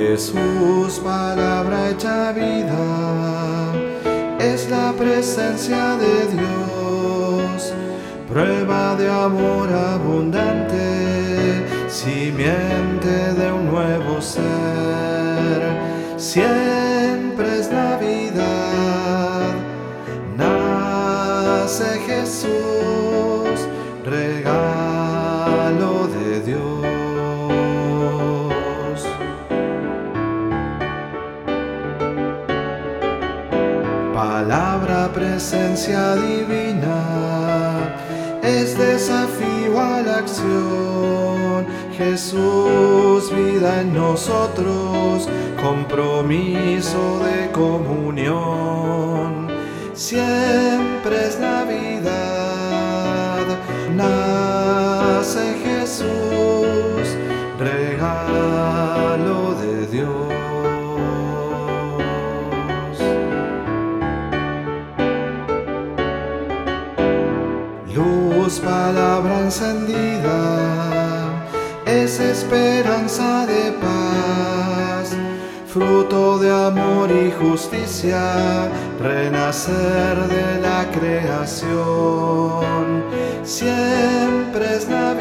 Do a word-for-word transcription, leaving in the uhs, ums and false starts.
Jesús, palabra hecha vida, es la presencia de Dios, prueba de amor abundante, simiente de un nuevo ser. Siempre es Navidad, nace Jesús, regalo de Dios. Palabra, presencia divina, es desafío a la acción. Jesús, vida en nosotros, compromiso de comunión. Siempre es Navidad, nace Jesús, regalo de Dios. Luz, palabra encendida, es esperanza de paz, fruto de amor y justicia, renacer de la creación. Siempre es Navidad,